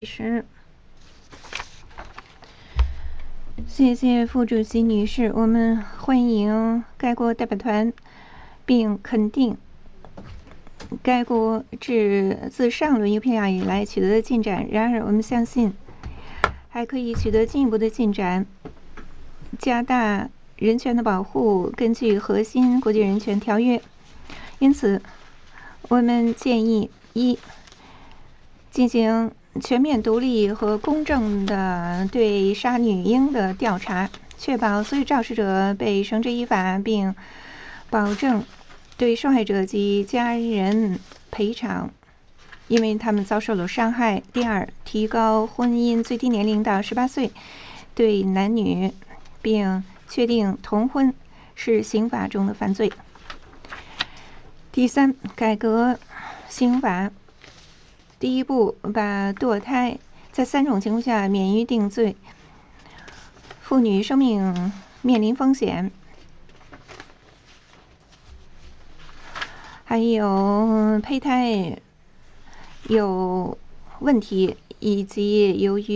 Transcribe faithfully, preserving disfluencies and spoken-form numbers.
是，谢谢副主席女士，我们欢迎该国代表团，并肯定该国自自上轮 U P R 以来取得的进展。然而，我们相信还可以取得进一步的进展，加大人权的保护，根据核心国际人权条约。因此，我们建议一进行全面、独立和公正的对杀女婴的调查，确保所有肇事者被绳之以法，并保证对受害者及家人赔偿，因为他们遭受了伤害。第二，提高婚姻最低年龄到十八岁，对男女，并确定同婚是刑法中的犯罪。第三，改革刑法。第一步，把堕胎在三种情况下免于定罪，妇女生命面临风险，还有胚胎有问题，以及由于